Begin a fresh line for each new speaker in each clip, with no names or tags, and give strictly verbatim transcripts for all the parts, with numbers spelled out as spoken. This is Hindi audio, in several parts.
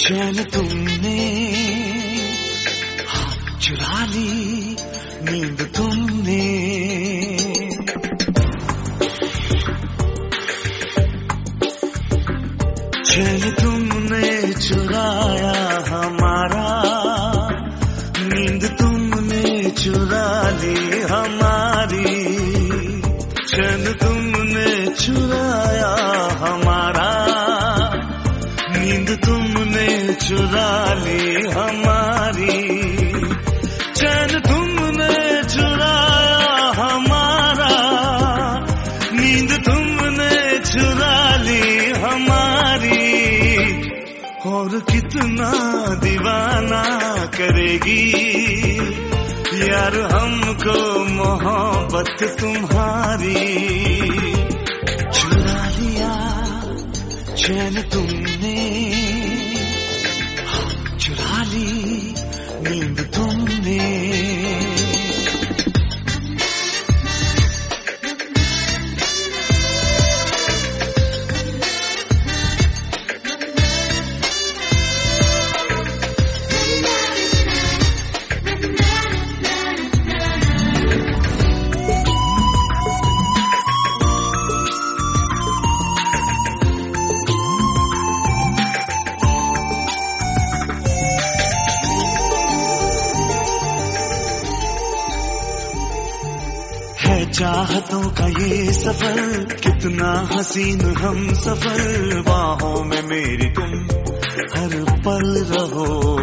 चैन तुमने हाँ चुरा ली, नींद तुमने चैन तुमने चुराया हमारा, नींद तुमने चुरा ली हमारी। चैन तुमने चुराया हमारा, नींद तुमने चुरा ली हमारी। चैन तुमने चुराया हमारा, नींद तुमने चुरा ली हमारी। और कितना दीवाना करेगी यार हमको मोहब्बत तुम्हारी। चुरा लिया चैन तुमने, हाँ चुरा ली नींद तुमने। चाहतों का ये सफर कितना हसीन हम सफर, बाहों में मेरी तुम हर पल रहो।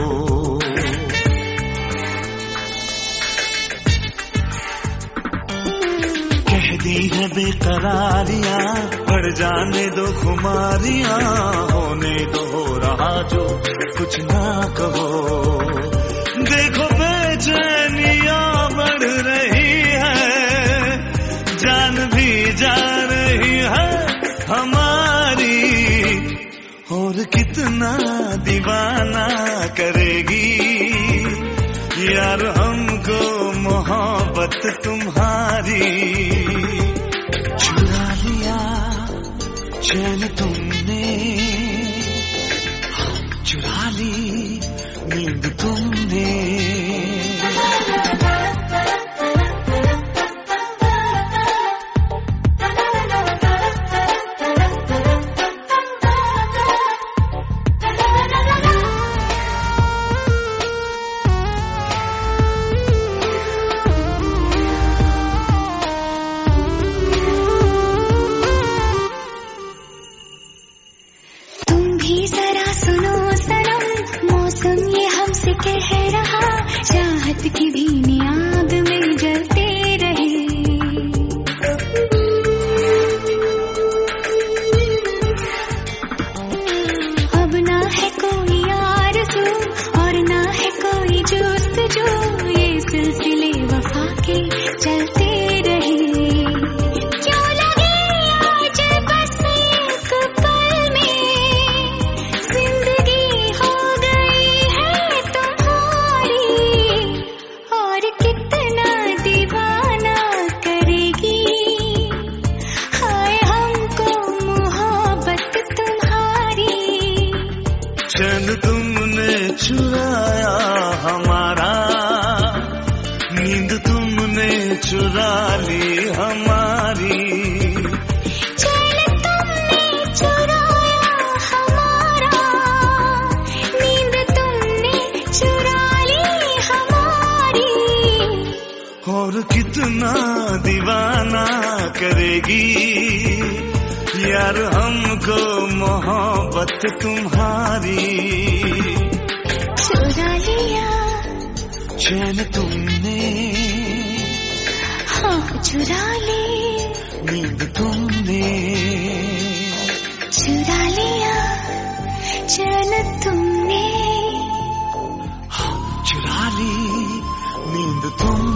कहती है बेकरारियां बढ़ जाने दो खुमारियां, होने तो हो रहा जो कुछ ना कहो। देखो बेचैनियां बढ़ रही जान भी जा रही है हमारी। और कितना दीवाना करेगी यार हमको मोहब्बत तुम्हारी। चुरा लिया चैन तुमने, हाँ चुरा ली नींद तुमने।
कह रहा चाहत की धीमी आग में जलते रहे। अब ना है कोई आरज़ू और ना है कोई जुस्तजू, ये सिलसिले वफा के चलते रहे। क्यों लगे आज बस एक पल में जिंदगी हो गई है तुम्हारी। और कितना दीवाना करेगी हाय हमको मोहब्बत तुम्हारी।
चैन तुमने चुराया हमारा, नींद तुमने चुरा ली हमारी।
चैन तुमने चुराया हमारा, नींद तुमने चुरा ली हमारी।
और कितना दीवाना करेगी यार हमको मोहब्बत तुम्हारी।
चुरा लिया
चैन तुमने,
हाँ चुरा ली
नींद तुमने।
चुरा लिया चैन तुमने,
हाँ चुरा ली नींद तुमने।